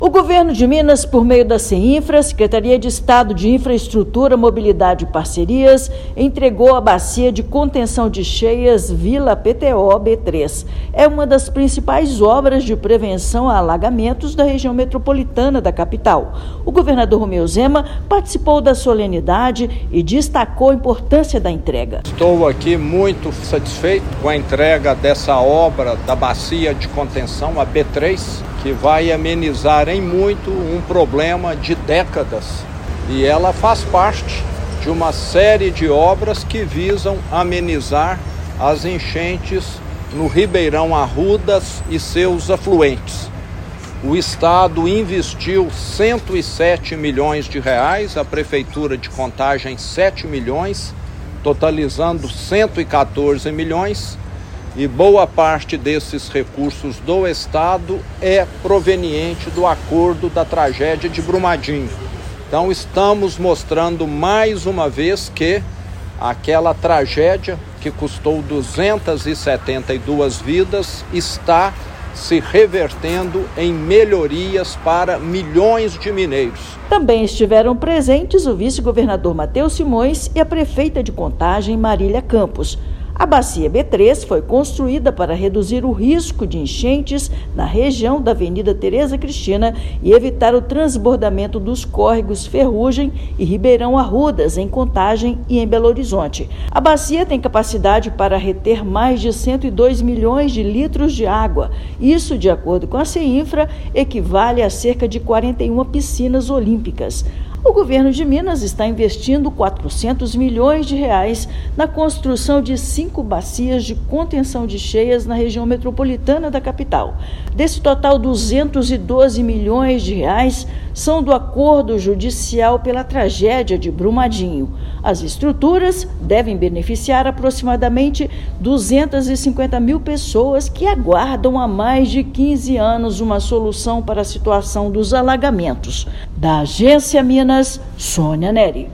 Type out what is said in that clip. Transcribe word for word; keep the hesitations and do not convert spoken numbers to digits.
O governo de Minas, por meio da CEINFRA, Secretaria de Estado de Infraestrutura, Mobilidade e Parcerias, entregou a bacia de contenção de cheias Vila P T O B três. É uma das principais obras de prevenção a alagamentos da região metropolitana da capital. O governador Romeu Zema participou da solenidade e destacou a importância da entrega. Estou aqui muito satisfeito com a entrega dessa obra da bacia de contenção, a B três, que vai amenizar em muito um problema de décadas. E ela faz parte de uma série de obras que visam amenizar as enchentes no Ribeirão Arrudas e seus afluentes. O Estado investiu cento e sete milhões de reais, a Prefeitura de Contagem sete milhões, totalizando cento e quatorze milhões. E boa parte desses recursos do Estado é proveniente do acordo da tragédia de Brumadinho. Então estamos mostrando mais uma vez que aquela tragédia que custou duzentas e setenta e duas vidas está se revertendo em melhorias para milhões de mineiros. Também estiveram presentes o vice-governador Matheus Simões e a prefeita de Contagem, Marília Campos. A bacia B três foi construída para reduzir o risco de enchentes na região da Avenida Tereza Cristina e evitar o transbordamento dos córregos Ferrugem e Ribeirão Arrudas, em Contagem e em Belo Horizonte. A bacia tem capacidade para reter mais de cento e dois milhões de litros de água. Isso, de acordo com a CEINFRA, equivale a cerca de quarenta e uma piscinas olímpicas. O governo de Minas está investindo quatrocentos milhões de reais na construção de cinco bacias de contenção de cheias na região metropolitana da capital. Desse total, duzentos e doze milhões de reais são do acordo judicial pela tragédia de Brumadinho. As estruturas devem beneficiar aproximadamente duzentas e cinquenta mil pessoas que aguardam há mais de quinze anos uma solução para a situação dos alagamentos. Da Agência Minas, Sônia Neri.